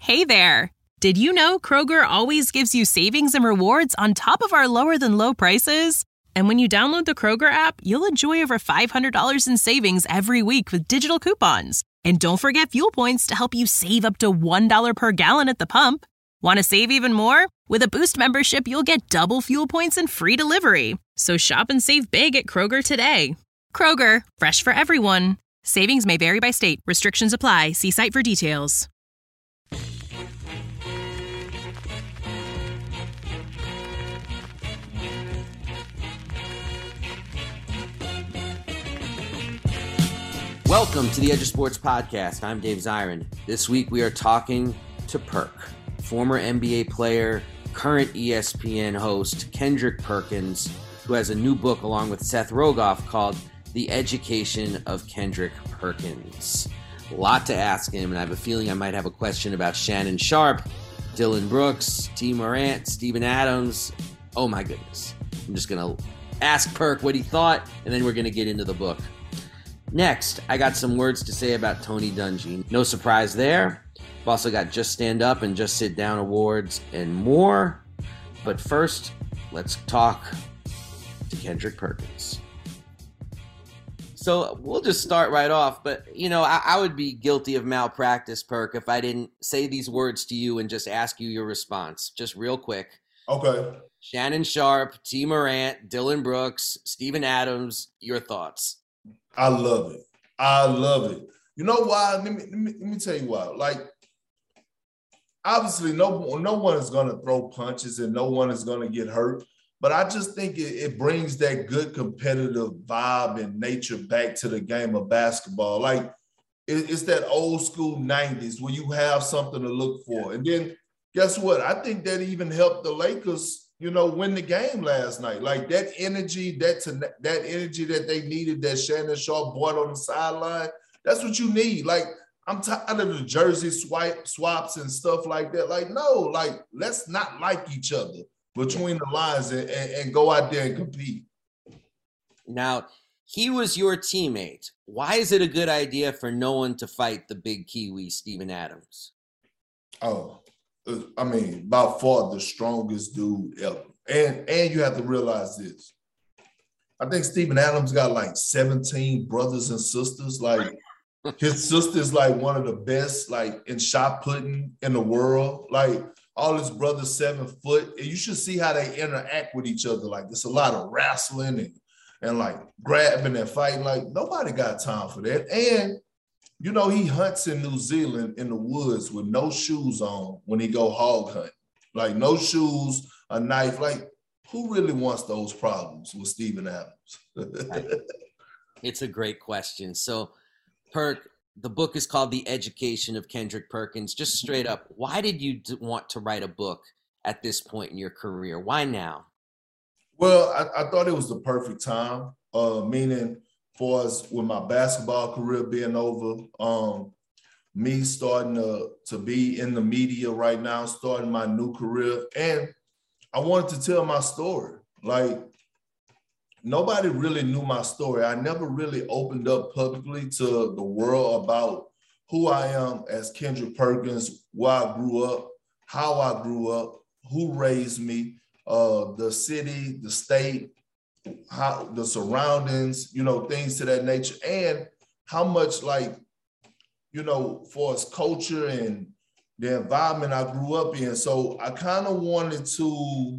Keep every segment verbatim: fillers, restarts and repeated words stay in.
Hey there! Did you know Kroger always gives you savings and rewards on top of our lower-than-low prices? And when you download the Kroger app, you'll enjoy over five hundred dollars in savings every week with digital coupons. And don't forget fuel points to help you save up to one dollar per gallon at the pump. Want to save even more? With a Boost membership, you'll get double fuel points and free delivery. So shop and save big at Kroger today. Kroger, fresh for everyone. Savings may vary by state. Restrictions apply. See site for details. Welcome to the Edge of Sports Podcast. I'm Dave Zirin. This week we are talking to Perk, former N B A player, current E S P N host Kendrick Perkins, who has a new book along with Seth Rogoff called The Education of Kendrick Perkins. A lot to ask him, and I have a feeling I might have a question about Shannon Sharpe, Dillon Brooks, T. Morant, Steven Adams. Oh my goodness. I'm just going to ask Perk what he thought, and then we're going to get into the book. Next, I got some words to say about Tony Dungy. No surprise there. I've also got Just Stand Up and Just Sit Down awards and more. But first, let's talk to Kendrick Perkins. So we'll just start right off. But, you know, I, I would be guilty of malpractice, Perk, if I didn't say these words to you and just ask you your response. Just real quick. Okay. Shannon Sharpe, T. Morant, Dillon Brooks, Steven Adams, your thoughts. I love it. I love it. You know why? Let me, let me, let me tell you why. Like, obviously, no, no one is going to throw punches and no one is going to get hurt. But I just think it, it brings that good competitive vibe and nature back to the game of basketball. Like, it, it's that old school nineties where you have something to look for. And then guess what? I think that even helped the Lakers, you know, win the game last night. Like that energy, that that energy that they needed, that Shannon Sharpe brought on the sideline, that's what you need. Like, I'm tired of the jersey swipe swaps and stuff like that. Like, no, like, let's not like each other between the lines and, and, and go out there and compete. Now, he was your teammate. Why is it a good idea for no one to fight the big Kiwi, Steven Adams? Oh, I mean, by far the strongest dude ever. And and you have to realize this. I think Steven Adams got like seventeen brothers and sisters. Like, his sister's like one of the best, like, in shot putting in the world. Like, all his brothers seven foot. And you should see how they interact with each other. Like, there's a lot of wrestling and, and like, grabbing and fighting. Like, nobody got time for that. And you know, he hunts in New Zealand in the woods with no shoes on when he go hog hunting. Like, no shoes, a knife. Like, who really wants those problems with Steven Adams? It's a great question. So, Perk, the book is called The Education of Kendrick Perkins. Just straight up, why did you want to write a book at this point in your career? Why now? Well, I, I thought it was the perfect time, uh, meaning – for us, with my basketball career being over, um, me starting to, to be in the media right now, starting my new career. And I wanted to tell my story. Like, nobody really knew my story. I never really opened up publicly to the world about who I am as Kendrick Perkins, where I grew up, how I grew up, who raised me, uh, the city, the state, how the surroundings, you know, things to that nature, and how much, like, you know, for its culture and the environment I grew up in. So I kind of wanted to,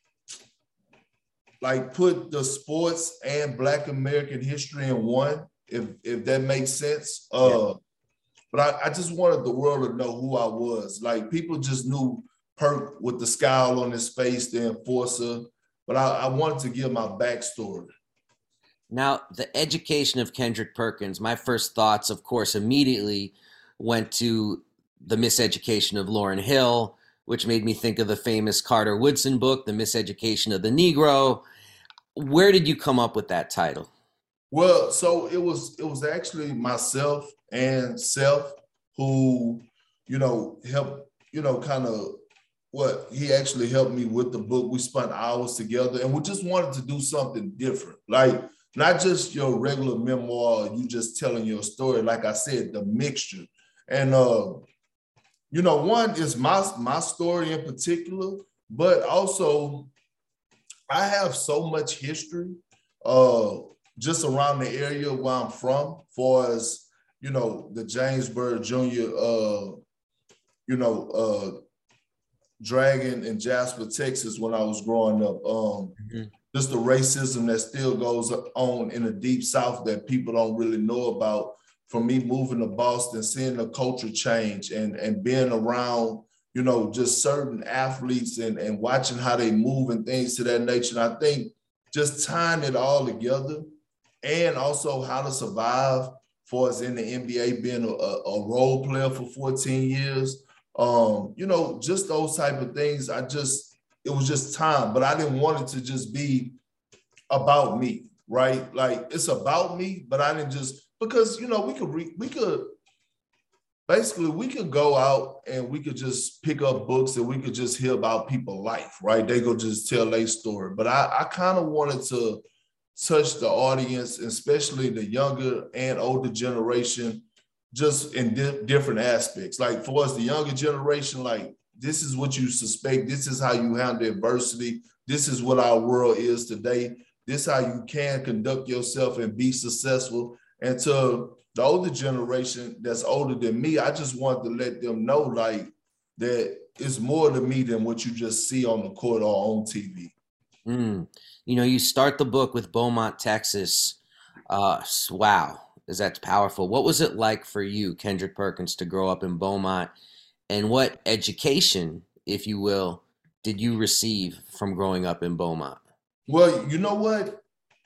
like, put the sports and Black American history in one, if if that makes sense. Uh, yeah. But I, I just wanted the world to know who I was. Like, people just knew Perk with the scowl on his face, the enforcer. But I, I wanted to give my backstory. Now, the education of Kendrick Perkins, my first thoughts, of course, immediately went to The Miseducation of Lauryn Hill, which made me think of the famous Carter Woodson book, The Miseducation of the Negro. Where did you come up with that title? Well, so it was it was actually myself and Seth who, you know, helped, you know, kind of what he actually helped me with the book. We spent hours together and we just wanted to do something different. Like, not just your regular memoir, you just telling your story. Like I said, the mixture. And, uh, you know, one is my, my story in particular, but also I have so much history uh, just around the area where I'm from, far as, you know, the James Byrd Junior, uh, you know, uh, Dragon in Jasper, Texas, when I was growing up. Um, mm-hmm. Just the racism that still goes on in the Deep South that people don't really know about. From me moving to Boston, seeing the culture change and, and being around, you know, just certain athletes and, and watching how they move and things to that nature. And I think just tying it all together and also how to survive for us in the N B A, being a, a role player for fourteen years, um, you know, just those type of things. I just, it was just time, but I didn't want it to just be about me, right? Like it's about me, but I didn't just, because, you know, we could, re, we could, basically we could go out and we could just pick up books and we could just hear about people's life, right? They go just tell their story. But I, I kind of wanted to touch the audience, especially the younger and older generation, just in di- different aspects. Like for us, the younger generation, like this is what you suspect. This is how you handle adversity. This is what our world is today. This is how you can conduct yourself and be successful. And to the older generation that's older than me, I just want to let them know, like, that it's more to me than what you just see on the court or on T V. Mm. You know, you start the book with Beaumont, Texas. Uh, wow, is that powerful. What was it like for you, Kendrick Perkins, to grow up in Beaumont? And what education, if you will, did you receive from growing up in Beaumont? Well, you know what?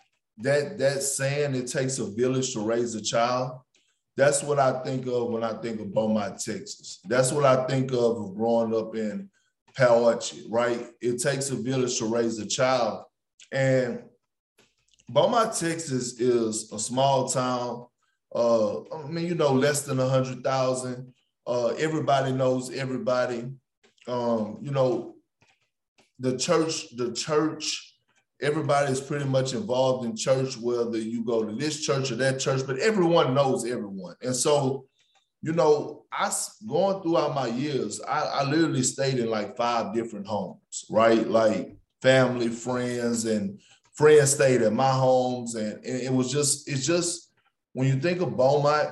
That that saying, it takes a village to raise a child, that's what I think of when I think of Beaumont, Texas. That's what I think of, of growing up in Powhatan, right? It takes a village to raise a child. And Beaumont, Texas is a small town. Uh, I mean, you know, less than one hundred thousand. Uh, everybody knows everybody. Um, you know, the church, the church, everybody is pretty much involved in church, whether you go to this church or that church, but everyone knows everyone. And so, you know, I going throughout my years, I, I literally stayed in like five different homes, right? Like family, friends, and friends stayed at my homes. And, and it was just, it's just, when you think of Beaumont,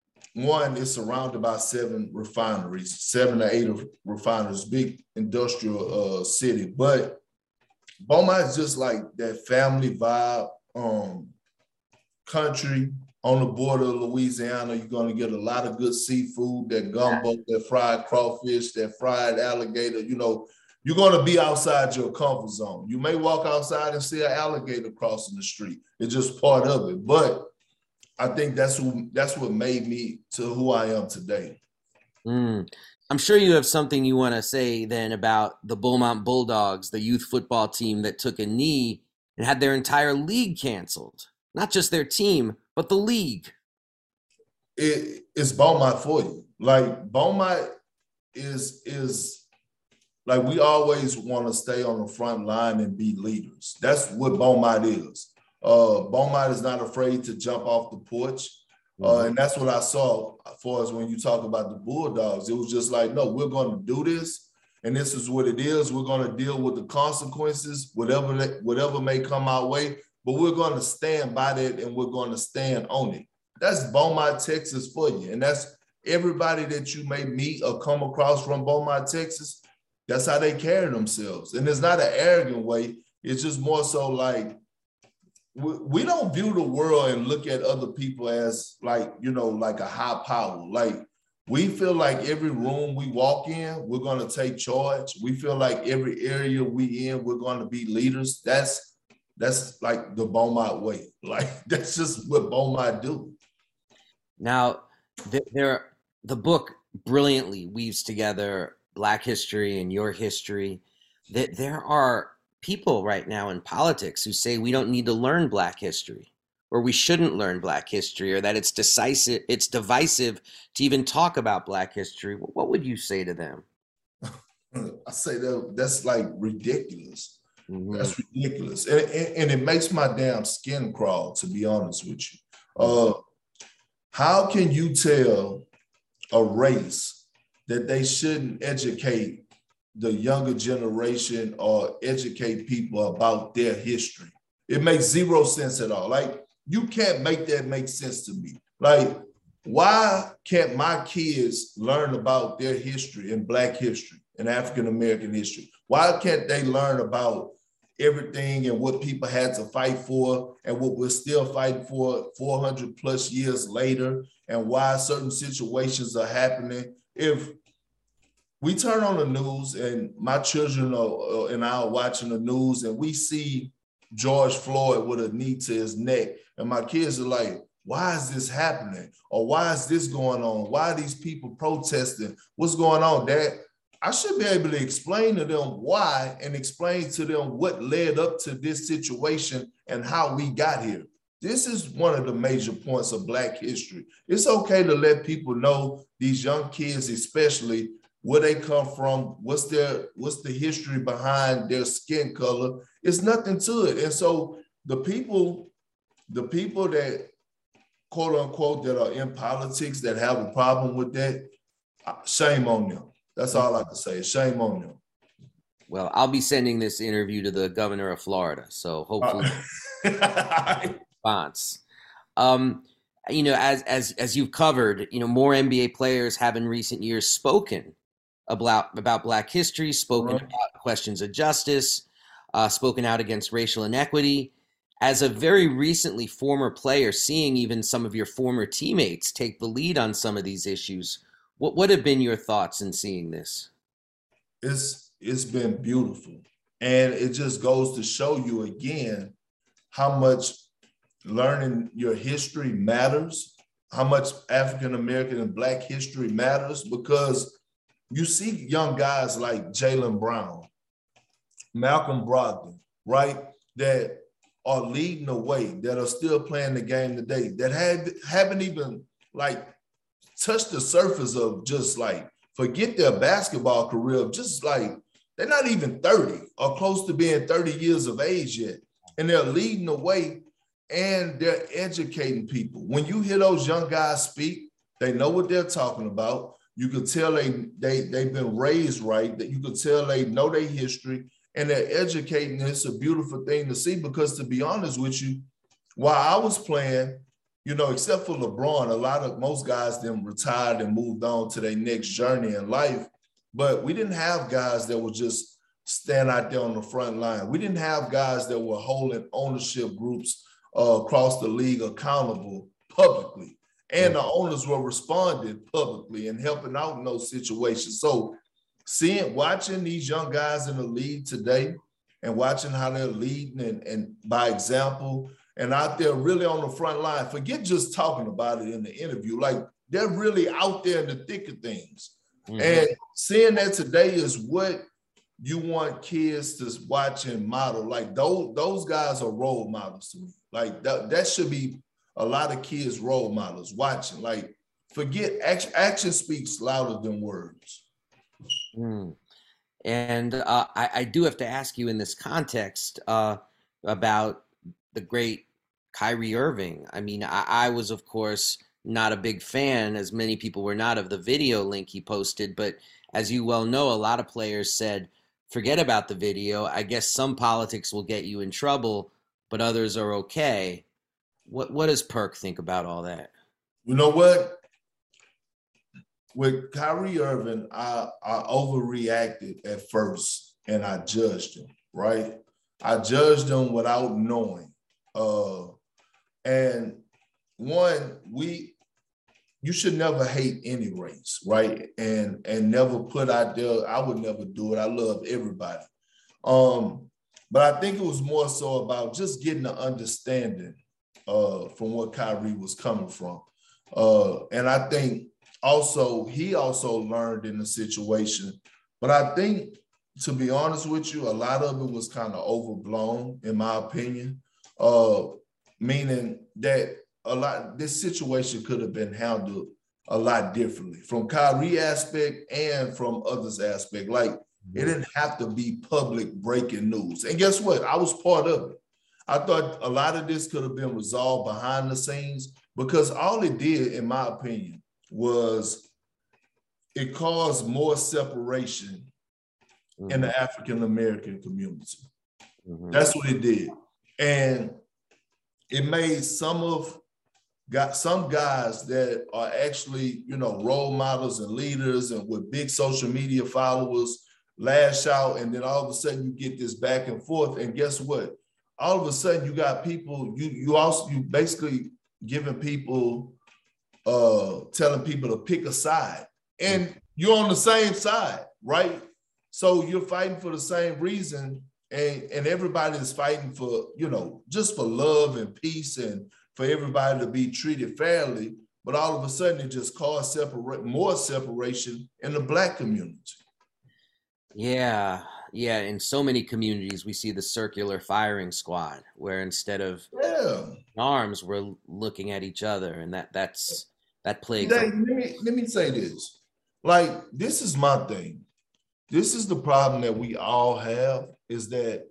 one, it's surrounded by seven refineries, seven or eight refineries, big industrial uh, city. But Beaumont is just like that family vibe, um, country on the border of Louisiana. You're going to get a lot of good seafood, that gumbo, that fried crawfish, that fried alligator. You know, you're going to be outside your comfort zone. You may walk outside and see an alligator crossing the street. It's just part of it. But I think that's who, that's what made me to who I am today. Mm. I'm sure you have something you want to say then about the Beaumont Bulldogs, the youth football team that took a knee and had their entire league canceled. Not just their team, but the league. It, it's Beaumont for you. Like Beaumont is, is like, we always want to stay on the front line and be leaders. That's what Beaumont is. Uh, Beaumont is not afraid to jump off the porch. Uh, and that's what I saw for us when you talk about the Bulldogs. It was just like, no, we're going to do this, and this is what it is. We're going to deal with the consequences, whatever whatever may come our way, but we're going to stand by that, and we're going to stand on it. That's Beaumont, Texas for you. And that's everybody that you may meet or come across from Beaumont, Texas. That's how they carry themselves. And it's not an arrogant way. It's just more so like, we don't view the world and look at other people as like, you know, like a high power. Like we feel like every room we walk in, we're going to take charge. We feel like every area we in, we're going to be leaders. That's that's like the Beaumont way. Like that's just what Beaumont do. Now, there, the book brilliantly weaves together Black history and your history. That there are people right now in politics who say we don't need to learn Black history, or we shouldn't learn Black history, or that it's decisive, it's divisive to even talk about Black history. What would you say to them? I say that that's like ridiculous. Mm-hmm. That's ridiculous. And, and, and it makes my damn skin crawl, to be honest with you. Uh, how can you tell a race that they shouldn't educate the younger generation or educate people about their history. It makes zero sense at all. Like, you can't make that make sense to me. Like, why can't my kids learn about their history and Black history and African-American history? Why can't they learn about everything and what people had to fight for and what we're still fighting for four hundred plus years later, and why certain situations are happening? If we turn on the news and my children are, and I are watching the news and we see George Floyd with a knee to his neck, and my kids are like, why is this happening? Or why is this going on? Why are these people protesting? What's going on, Dad? I should be able to explain to them why and explain to them what led up to this situation and how we got here. This is one of the major points of Black history. It's okay to let people know, these young kids especially, where they come from, what's their, what's the history behind their skin color. It's nothing to it. And so the people, the people that, quote unquote, that are in politics that have a problem with that, shame on them. That's all I can say. Shame on them. Well, I'll be sending this interview to the governor of Florida, so hopefully uh, response. Um, you know, as as as you've covered, you know, more N B A players have in recent years spoken about about Black history, spoken right. about questions of justice, uh, spoken out against racial inequity. As a very recently former player, seeing even some of your former teammates take the lead on some of these issues, what what have been your thoughts in seeing this? It's it's been beautiful, and it just goes to show you again how much learning your history matters, how much African American and Black history matters, because you see young guys like Jaylen Brown, Malcolm Brogdon, right, that are leading the way, that are still playing the game today, that had, haven't even like touched the surface of just like, forget their basketball career, just like, they're not even thirty or close to being thirty years of age yet. And they're leading the way and they're educating people. When you hear those young guys speak, they know what they're talking about. You can tell they, they, they've been raised right, that you can tell they know their history, and they're educating. It's a beautiful thing to see, because to be honest with you, while I was playing, you know, except for LeBron, a lot of, most guys then retired and moved on to their next journey in life. But we didn't have guys that would just stand out there on the front line. We didn't have guys that were holding ownership groups uh, across the league accountable publicly. And the owners were responding publicly and helping out in those situations. So seeing, watching these young guys in the league today and watching how they're leading and, and by example and out there really on the front line, forget just talking about it in the interview, like they're really out there in the thick of things. Mm-hmm. And seeing that today is what you want kids to watch and model. Like those, those guys are role models to me. Like that, that should be a lot of kids' role models watching. Like forget, action, action speaks louder than words. Mm. And uh, I, I do have to ask you in this context uh, about the great Kyrie Irving. I mean, I, I was, of course, not a big fan, as many people were not, of the video link he posted. But as you well know, a lot of players said, forget about the video. I guess some politics will get you in trouble, but others are okay. What, what does Perk think about all that? You know what? With Kyrie Irving, I, I overreacted at first and I judged him, right? I judged him without knowing. Uh, and one, we, you should never hate any race, right? And, and never put out there, I would never do it. I love everybody. Um, but I think it was more so about just getting the understanding uh, from what Kyrie was coming from. Uh, and I think, Also, he also learned in the situation. But I think, to be honest with you, a lot of it was kind of overblown, in my opinion, uh, meaning that a lot, this situation could have been handled a lot differently from Kyrie aspect and from others aspect. Like, it didn't have to be public breaking news. And guess what? I was part of it. I thought a lot of this could have been resolved behind the scenes, because all it did, in my opinion, was it caused more separation mm-hmm. in the African-American community. Mm-hmm. That's what it did. And it made some of got some guys that are actually, you know, role models and leaders and with big social media followers lash out, and then all of a sudden you get this back and forth. And guess what? All of a sudden you got people, you you also you basically giving people uh telling people to pick a side. And you're on the same side, right? So you're fighting for the same reason, and, and everybody is fighting for, you know, just for love and peace and for everybody to be treated fairly. But all of a sudden, it just caused separate more separation in the Black community. Yeah, yeah. In so many communities, we see the circular firing squad, where instead of yeah. arms, we're looking at each other, and that that's that plagues. Let me let me say this. Like, this is my thing. This is the problem that we all have, is that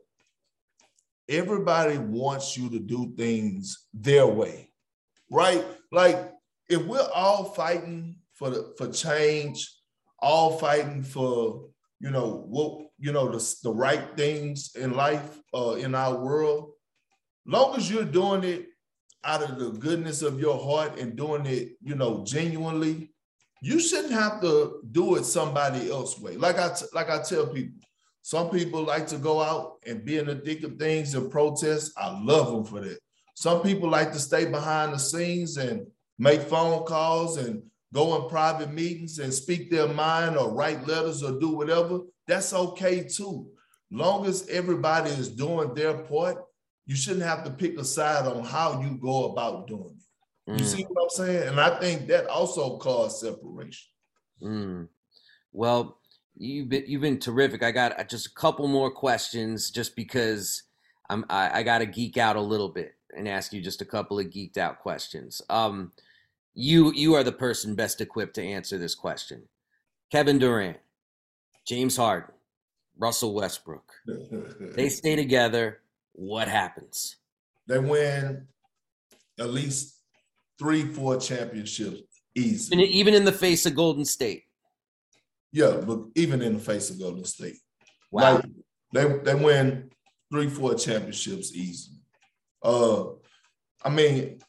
everybody wants you to do things their way, right? Like, if we're all fighting for the, for change, all fighting for, you know, what, you know, the, the right things in life, uh, in our world, long as you're doing it out of the goodness of your heart and doing it, you know, genuinely, you shouldn't have to do it somebody else's way. Like I, t- like I tell people, some people like to go out and be in the thick of things and protest. I love them for that. Some people like to stay behind the scenes and make phone calls and go in private meetings and speak their mind or write letters or do whatever. That's okay too. Long as everybody is doing their part, you shouldn't have to pick a side on how you go about doing it. You see what I'm saying? And I think that also caused separation. Mm. Well, you've been, you've been terrific. I got just a couple more questions just because I'm, I, I got to geek out a little bit and ask you just a couple of geeked out questions. Um, you, you are the person best equipped to answer this question. Kevin Durant, James Harden, Russell Westbrook, they stay together. What happens? They win at least three, four championships easy. And even in the face of Golden State. Yeah, but even in the face of Golden State. Wow. Like, they they win three, four championships easy. Uh, I mean,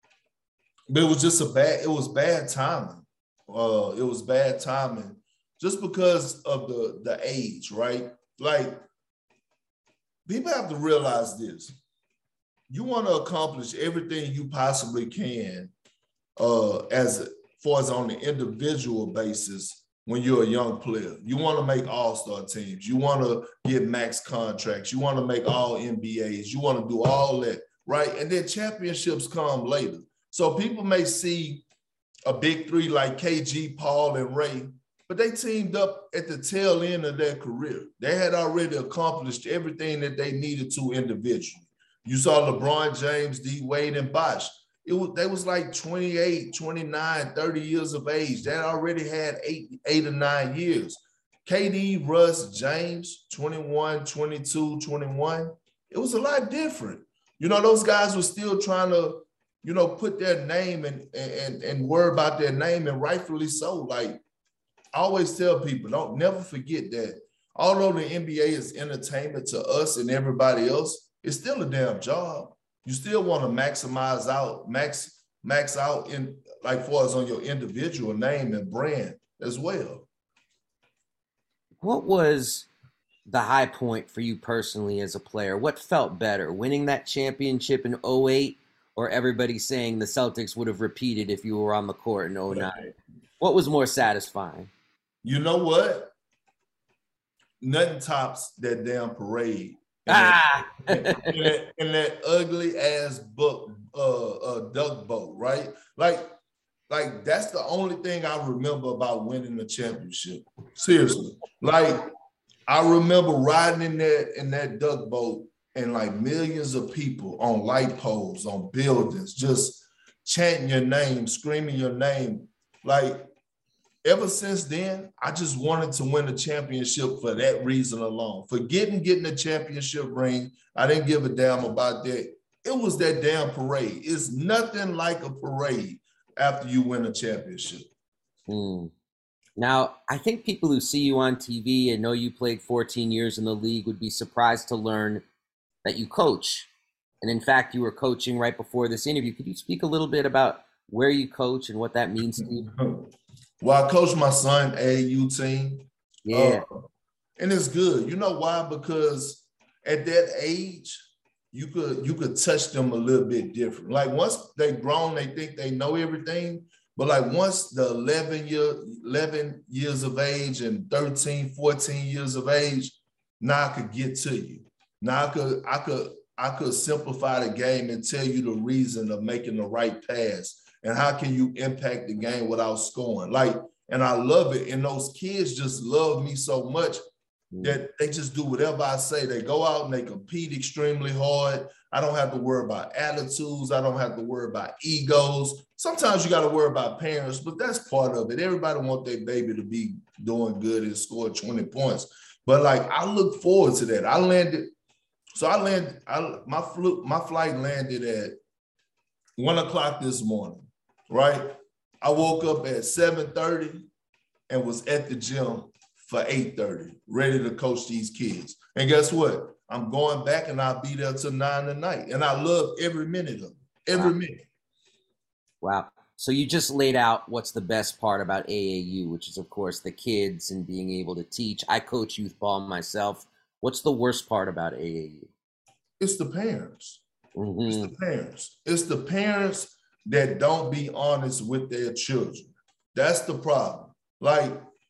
but it was just a bad, it was bad timing. Uh, it was bad timing just because of the, the age, right? Like, people have to realize this. You want to accomplish everything you possibly can uh, as far as on the individual basis when you're a young player. You want to make all-star teams. You want to get max contracts. You want to make all N B As. You want to do all that, right? And then championships come later. So people may see a big three like K G, Paul, and Ray, but they teamed up at the tail end of their career. They had already accomplished everything that they needed to individually. You saw LeBron James, D Wade, and Bosh. It was, they was like twenty-eight, twenty-nine, thirty years of age. They already had eight, eight or nine years. K D, Russ, James, twenty-one, twenty-two, twenty-one. It was a lot different. You know, those guys were still trying to, you know, put their name and, and, and worry about their name, and rightfully so. Like, I always tell people, don't never forget that although the N B A is entertainment to us and everybody else, it's still a damn job. You still want to maximize out, max, max out in like far as on your individual name and brand as well. What was the high point for you personally as a player? What felt better, winning that championship in oh eight, or everybody saying the Celtics would have repeated if you were on the court in oh nine? What was more satisfying? You know what? Nothing tops that damn parade. Ah! in, that, in, that, in that ugly ass book, uh, uh, duck boat, right? Like, like that's the only thing I remember about winning the championship. Seriously, like I remember riding in that in that duck boat and like millions of people on light poles, on buildings, just chanting your name, screaming your name. Like, ever since then, I just wanted to win a championship for that reason alone. Forgetting getting a championship ring, I didn't give a damn about that. It was that damn parade. It's nothing like a parade after you win a championship. Mm. Now, I think people who see you on T V and know you played fourteen years in the league would be surprised to learn that you coach. And in fact, you were coaching right before this interview. Could you speak a little bit about where you coach and what that means to you? Well, I coach my son A A U team. Yeah. Uh, and it's good. You know why? Because at that age, you could you could touch them a little bit different. Like once they grown, they think they know everything. But like once the eleven year, eleven years of age and thirteen, fourteen years of age, now I could get to you. Now I could, I could, I could simplify the game and tell you the reason of making the right pass and how can you impact the game without scoring. Like, and I love it. And those kids just love me so much that they just do whatever I say. They go out and they compete extremely hard. I don't have to worry about attitudes. I don't have to worry about egos. Sometimes you got to worry about parents, but that's part of it. Everybody wants their baby to be doing good and score twenty points. But like, I look forward to that. I landed, so I landed, I, my, fl- my flight landed at one o'clock this morning, right? I woke up at seven thirty and was at the gym for eight thirty, ready to coach these kids. And guess what? I'm going back and I'll be there till nine tonight. And I love every minute of it, every Wow. minute. Wow. So you just laid out what's the best part about A A U, which is, of course, the kids and being able to teach. I coach youth ball myself. What's the worst part about A A U? It's the parents. Mm-hmm. It's the parents. It's the parents that don't be honest with their children. That's the problem. Like,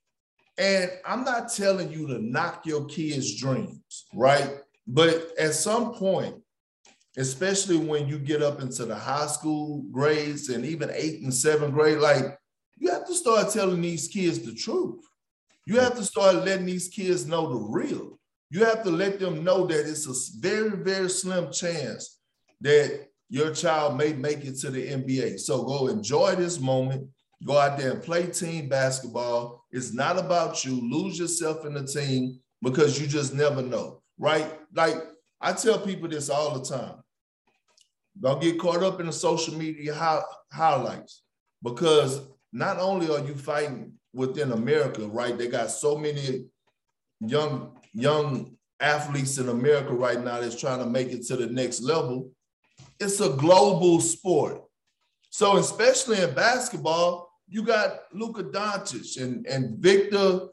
and I'm not telling you to knock your kids' dreams, right? But at some point, especially when you get up into the high school grades and even eighth and seventh grade, like you have to start telling these kids the truth. You have to start letting these kids know the real. You have to let them know that it's a very, very slim chance that your child may make it to the N B A. So go enjoy this moment. Go out there and play team basketball. It's not about you. Lose yourself in the team because you just never know, right? Like I tell people this all the time. Don't get caught up in the social media hi- highlights because not only are you fighting within America, right? They got so many young, young athletes in America right now that's trying to make it to the next level. It's a global sport. So especially in basketball, you got Luka Doncic and, and Victor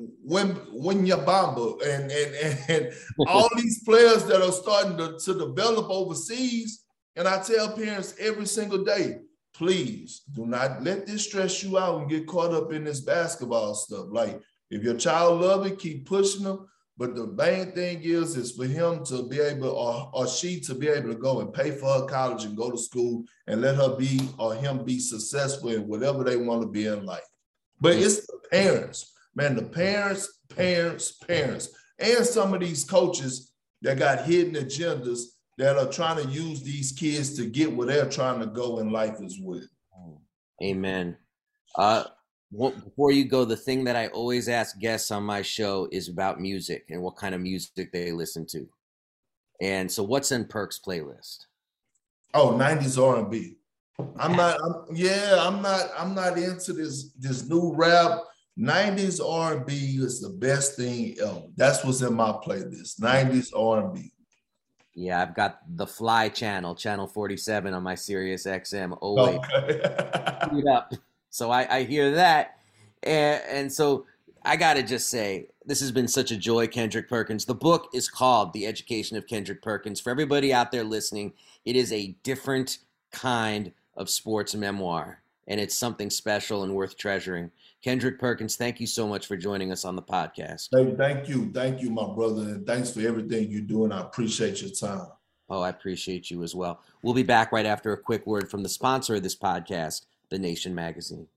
Wembanyama and, and, and all these players that are starting to, to develop overseas. And I tell parents every single day, please do not let this stress you out and get caught up in this basketball stuff. Like if your child love it, keep pushing them. But the main thing is, is for him to be able, or, or she to be able to go and pay for her college and go to school and let her be or him be successful in whatever they want to be in life. But it's the parents, man, the parents, parents, parents, and some of these coaches that got hidden agendas that are trying to use these kids to get where they're trying to go in life as well. Amen. Uh, Well, before you go, the thing that I always ask guests on my show is about music and what kind of music they listen to. And so what's in Perk's playlist? Oh, nineties R and B. I'm not, I'm, yeah, I'm not, I'm not into this, this new rap. nineties R and B is the best thing ever. That's what's in my playlist, nineties R and B. Yeah, I've got the Fly channel, channel forty-seven on my Sirius X M always. Okay. Up. So I, I hear that. And, and so I got to just say, this has been such a joy, Kendrick Perkins. The book is called The Education of Kendrick Perkins. For everybody out there listening, it is a different kind of sports memoir, and it's something special and worth treasuring. Kendrick Perkins, thank you so much for joining us on the podcast. Hey, thank you. Thank you, my brother. And thanks for everything you do. And I appreciate your time. Oh, I appreciate you as well. We'll be back right after a quick word from the sponsor of this podcast, The Nation Magazine.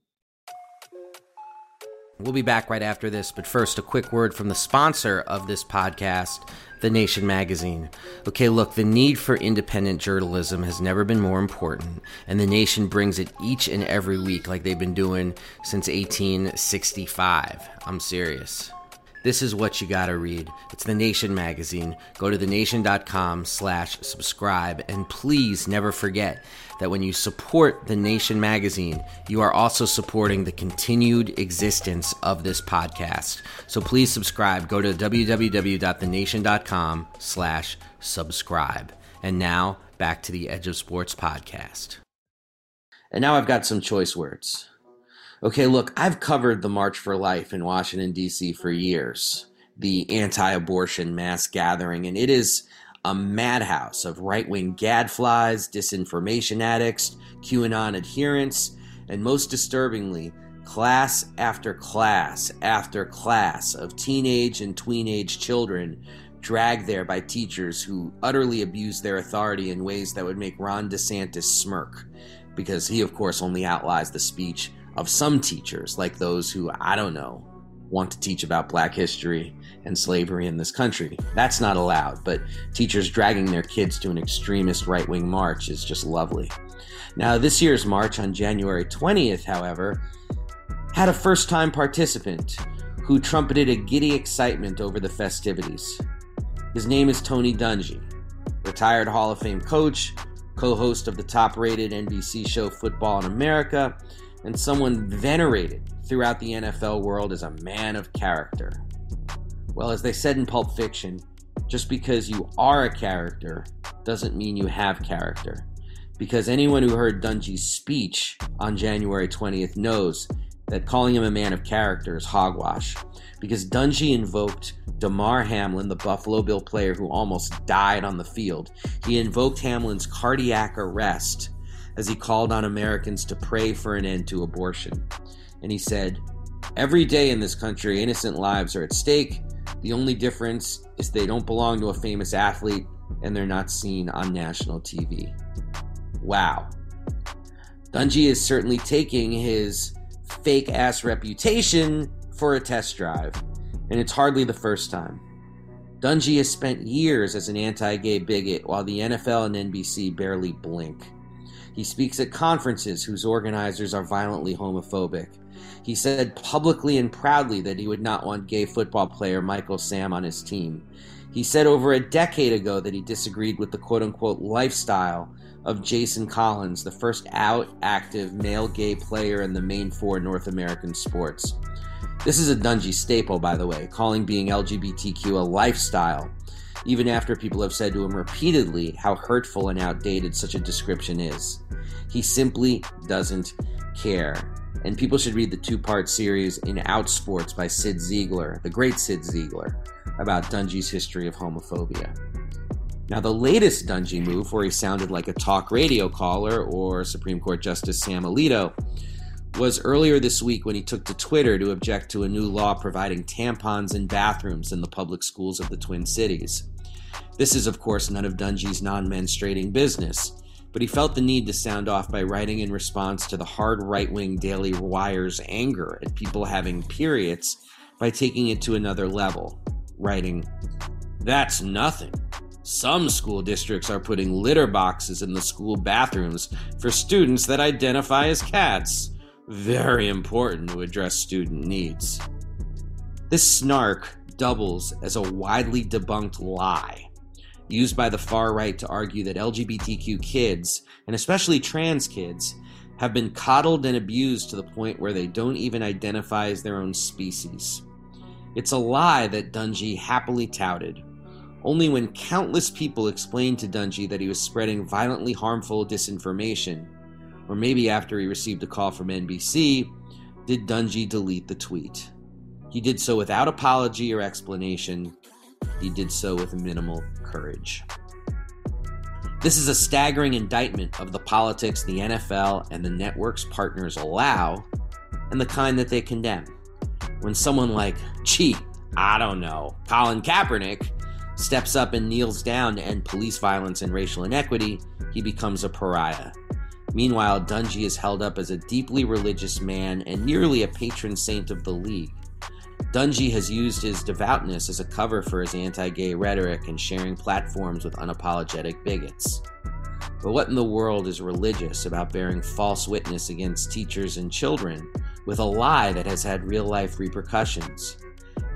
We'll be back right after this, but first, a quick word from the sponsor of this podcast, The Nation Magazine. Okay, look, the need for independent journalism has never been more important, and The Nation brings it each and every week like they've been doing since eighteen sixty-five. I'm serious. this is what you gotta read. It's The Nation magazine. Go to thenation.com slash subscribe. And please never forget that when you support The Nation magazine, you are also supporting the continued existence of this podcast. So please subscribe. Go to www.thenation.com slash subscribe. And now, back to the Edge of Sports podcast. And now I've got some choice words. Okay, look, I've covered the March for Life in Washington, D C for years, the anti-abortion mass gathering, and it is a madhouse of right-wing gadflies, disinformation addicts, QAnon adherents, and most disturbingly, class after class after class of teenage and tweenage children dragged there by teachers who utterly abuse their authority in ways that would make Ron DeSantis smirk, because he, of course, only outlies the speech of some teachers, like those who, I don't know, want to teach about Black history and slavery in this country. That's not allowed, but teachers dragging their kids to an extremist right-wing march is just lovely. Now, this year's march on January twentieth, however, had a first-time participant who trumpeted a giddy excitement over the festivities. His name is Tony Dungy, retired Hall of Fame coach, co-host of the top-rated N B C show Football in America, and someone venerated throughout the N F L world as a man of character. Well, as they said in Pulp Fiction, just because you are a character doesn't mean you have character. Because anyone who heard Dungy's speech on January twentieth knows that calling him a man of character is hogwash. Because Dungy invoked Damar Hamlin, the Buffalo Bill player who almost died on the field. He invoked Hamlin's cardiac arrest as he called on Americans to pray for an end to abortion. And he said, "Every day in this country, innocent lives are at stake. The only difference is they don't belong to a famous athlete and they're not seen on national T V." Wow. Dungy is certainly taking his fake-ass reputation for a test drive, and it's hardly the first time. Dungy has spent years as an anti-gay bigot while the N F L and N B C barely blink. He speaks at conferences whose organizers are violently homophobic. He said publicly and proudly that he would not want gay football player Michael Sam on his team. He said over a decade ago that he disagreed with the quote-unquote lifestyle of Jason Collins, the first out active male gay player in the main four North American sports. This is a Dungy staple, by the way, calling being L G B T Q a lifestyle, even after people have said to him repeatedly how hurtful and outdated such a description is. He simply doesn't care. And people should read the two-part series in Outsports by Sid Ziegler, the great Sid Ziegler, about Dungy's history of homophobia. Now, the latest Dungy move, where he sounded like a talk radio caller or Supreme Court Justice Sam Alito, was earlier this week when he took to Twitter to object to a new law providing tampons in bathrooms in the public schools of the Twin Cities. This is, of course, none of Dungy's non-menstruating business, but he felt the need to sound off by writing in response to the hard right-wing Daily Wire's anger at people having periods by taking it to another level, writing, "That's nothing. Some school districts are putting litter boxes in the school bathrooms for students that identify as cats. Very important to address student needs." This snark doubles as a widely debunked lie, used by the far right to argue that L G B T Q kids, and especially trans kids, have been coddled and abused to the point where they don't even identify as their own species. It's a lie that Dungy happily touted. Only when countless people explained to Dungy that he was spreading violently harmful disinformation, or maybe after he received a call from N B C, did Dungy delete the tweet. He did so without apology or explanation. He did so with minimal courage. This is a staggering indictment of the politics the N F L and the network's partners allow, and the kind that they condemn. When someone like, gee, I don't know, Colin Kaepernick, steps up and kneels down to end police violence and racial inequity, he becomes a pariah. Meanwhile, Dungy is held up as a deeply religious man and nearly a patron saint of the league. Dungy has used his devoutness as a cover for his anti-gay rhetoric and sharing platforms with unapologetic bigots. But what in the world is religious about bearing false witness against teachers and children with a lie that has had real-life repercussions?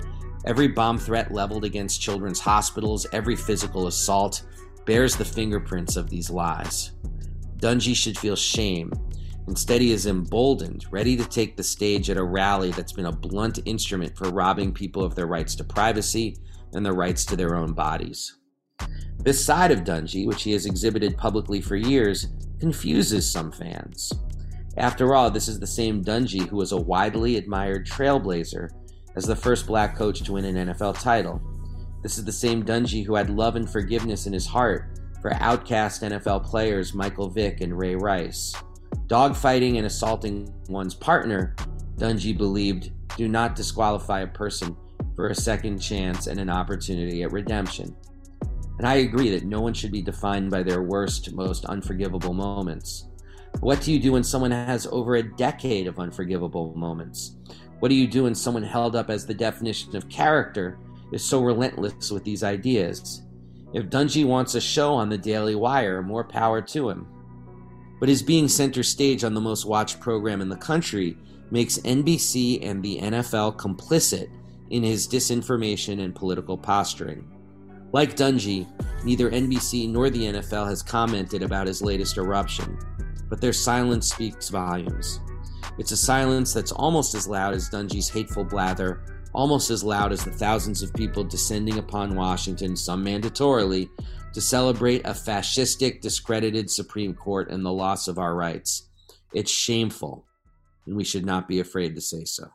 Every bomb threat leveled against children's hospitals, every physical assault, bears the fingerprints of these lies. Dungy should feel shame. Instead, he is emboldened, ready to take the stage at a rally that's been a blunt instrument for robbing people of their rights to privacy and their rights to their own bodies. This side of Dungy, which he has exhibited publicly for years, confuses some fans. After all, this is the same Dungy who was a widely admired trailblazer as the first black coach to win an N F L title. This is the same Dungy who had love and forgiveness in his heart for outcast N F L players Michael Vick and Ray Rice. Dogfighting and assaulting one's partner, Dungy believed, do not disqualify a person for a second chance and an opportunity at redemption. And I agree that no one should be defined by their worst, most unforgivable moments. What do you do when someone has over a decade of unforgivable moments? What do you do when someone held up as the definition of character is so relentless with these ideas? If Dungy wants a show on the Daily Wire, more power to him. But his being center stage on the most watched program in the country makes N B C and the N F L complicit in his disinformation and political posturing. Like Dungy, neither N B C nor the N F L has commented about his latest eruption, but their silence speaks volumes. It's a silence that's almost as loud as Dungy's hateful blather, almost as loud as the thousands of people descending upon Washington, some mandatorily, to celebrate a fascistic, discredited Supreme Court and the loss of our rights. It's shameful, and we should not be afraid to say so.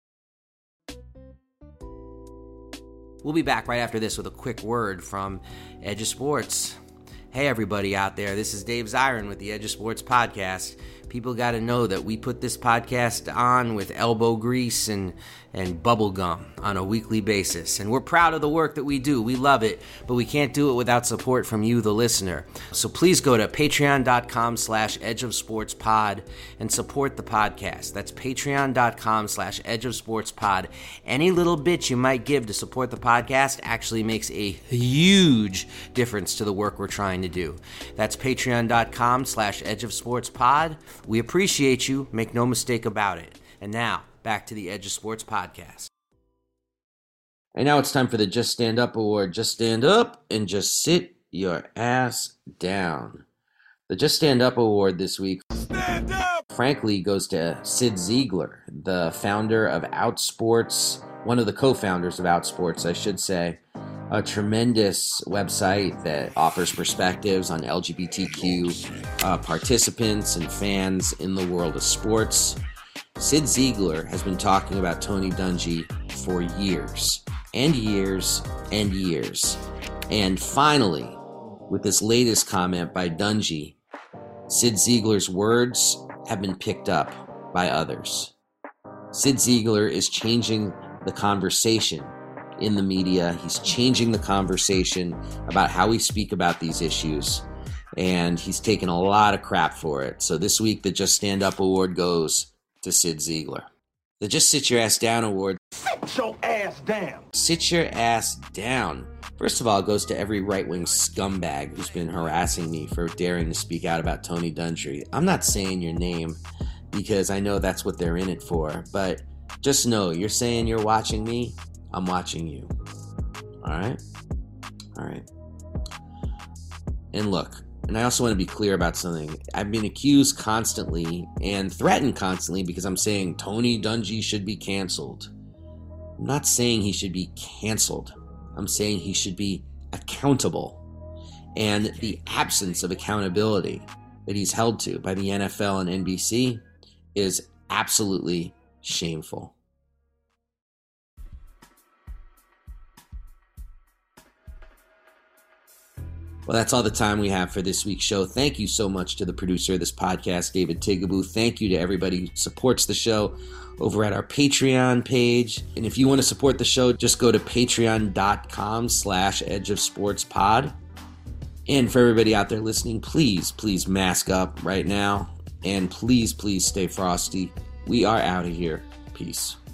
We'll be back right after this with a quick word from Edge of Sports. Hey everybody out there, this is Dave Zirin with the Edge of Sports podcast. People got to know that we put this podcast on with elbow grease and, and bubble gum on a weekly basis. And we're proud of the work that we do. We love it, but we can't do it without support from you, the listener. So please go to patreon.com slash edge of sports pod and support the podcast. That's patreon.com slash edge of sports pod. Any little bit you might give to support the podcast actually makes a huge difference to the work we're trying to do. That's patreon.com slash edge of sports pod. We appreciate you, make no mistake about it. And now, back to the Edge of Sports podcast. And now it's time for the Just Stand Up Award. Just stand up and just sit your ass down. The Just Stand Up Award this week, stand up! frankly, goes to Sid Ziegler, the founder of Outsports, one of the co-founders of Outsports, I should say. A tremendous website that offers perspectives on L G B T Q uh, participants and fans in the world of sports. Sid Ziegler has been talking about Tony Dungy for years and years and years. And finally, with this latest comment by Dungy, Sid Ziegler's words have been picked up by others. Sid Ziegler is changing the conversation in the media. He's changing the conversation about how we speak about these issues, and he's taken a lot of crap for it. So this week, the Just Stand Up Award goes to Sid Ziegler. The Just Sit Your Ass Down Award. Sit your ass down. Sit your ass down. First of all, it goes to every right-wing scumbag who's been harassing me for daring to speak out about Tony Dungy. I'm not saying your name because I know that's what they're in it for, but just know, you're saying you're watching me, I'm watching you. All right? All right. And look, and I also want to be clear about something. I've been accused constantly and threatened constantly because I'm saying Tony Dungy should be canceled. I'm not saying he should be canceled. I'm saying he should be accountable. And the absence of accountability that he's held to by the N F L and N B C is absolutely shameful. Well, that's all the time we have for this week's show. Thank you so much to the producer of this podcast, David Tigaboo. Thank you to everybody who supports the show over at our Patreon page. And if you want to support the show, just go to patreon.com slash edge of sports pod. And for everybody out there listening, please, please mask up right now. And please, please stay frosty. We are out of here. Peace.